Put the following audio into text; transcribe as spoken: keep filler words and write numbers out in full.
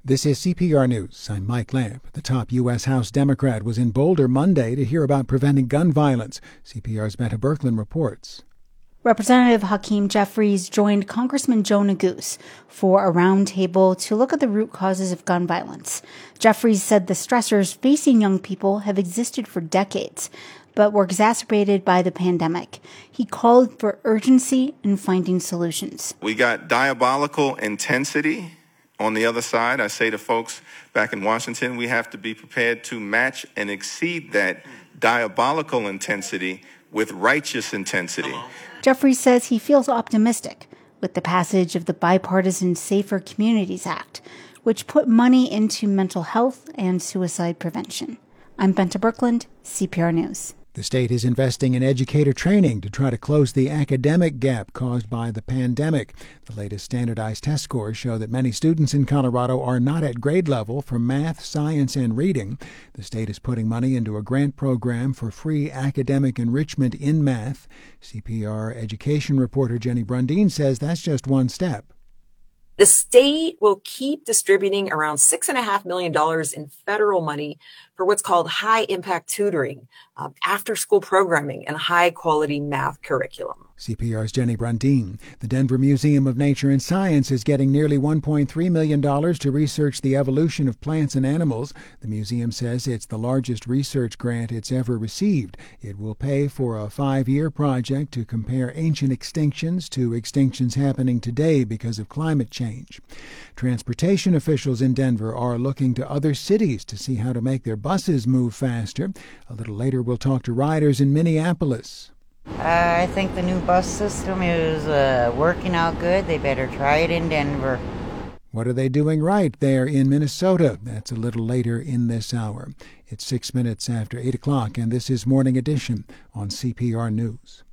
This is C P R News. I'm Mike Lamp. The top U S House Democrat was in Boulder Monday to hear about preventing gun violence. C P R's Betta Birkeland reports. Representative Hakeem Jeffries joined Congressman Joe Neguse for a roundtable to look at the root causes of gun violence. Jeffries said the stressors facing young people have existed for decades, but were exacerbated by the pandemic. He called for urgency in finding solutions. We got diabolical intensity. On the other side, I say to folks back in Washington, we have to be prepared to match and exceed that diabolical intensity with righteous intensity. Jeffries says he feels optimistic with the passage of the bipartisan Safer Communities Act, which put money into mental health and suicide prevention. I'm Betta Birkeland, C P R News. The state is investing in educator training to try to close the academic gap caused by the pandemic. The latest standardized test scores show that many students in Colorado are not at grade level for math, science, and reading. The state is putting money into a grant program for free academic enrichment in math. C P R education reporter Jenny Brundin says that's just one step. The state will keep distributing around six point five million dollars in federal money for what's called high-impact tutoring, um, after-school programming, and high-quality math curriculum. C P R's Jenny Brundin. The Denver Museum of Nature and Science is getting nearly one point three million dollars to research the evolution of plants and animals. The museum says it's the largest research grant it's ever received. It will pay for a five-year project to compare ancient extinctions to extinctions happening today because of climate change. Transportation officials in Denver are looking to other cities to see how to make their buses move faster. A little later, we'll talk to riders in Minneapolis. I think the new bus system is uh, working out good. They better try it in Denver. What are they doing right there in Minnesota? That's a little later in this hour. It's six minutes after eight o'clock, and this is Morning Edition on C P R News.